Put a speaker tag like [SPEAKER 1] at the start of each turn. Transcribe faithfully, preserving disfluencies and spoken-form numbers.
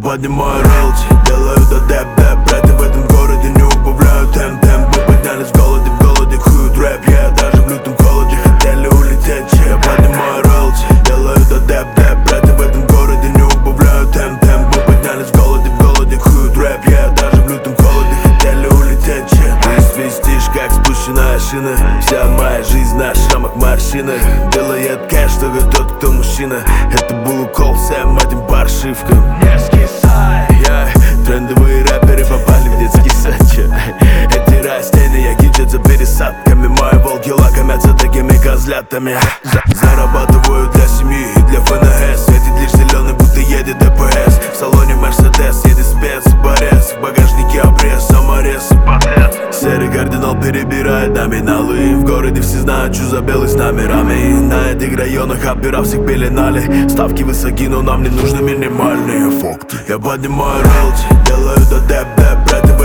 [SPEAKER 1] поднимаю роялти, делаю до деп-деп. Братья в этом городе не убавляют темп-темп. Мы поднялись в голоде, в голоде хуют рэп. Я даже в лютом холоде хотели улететь. Я поднимаю роялти, делаю до деп-деп. Братья в этом городе не убавляют темп-темп. Мы поднялись в голоде, в голоде хуют рэп. Я даже в лютом холоде хотели улететь. Ты свистишь, как спущенная шина. Вся моя жизнь на шрамах морщинах. Делает кэш только тот, кто мужчина. Это был укол всем этим паршивкам. Не скисай, yeah. Трендовые рэперы попали в детский сад. Эти растения кичатся пересадками. Мои волки лакомятся такими козлятами. Зарабатываю для семьи и для ФНС. Светит лишь зеленый, будто едет ДПС. В салоне Мерседес едет спец, борец. В багажнике обрез, саморез, подряд. Серый кардинал перебирает номиналы. В городе все знают, что за белый с номерами. На этих районах опера всех пеленали. Ставки высоки, но нам не нужны минимальные факты. Я поднимаю роялти, делаю до деп-деп. Братья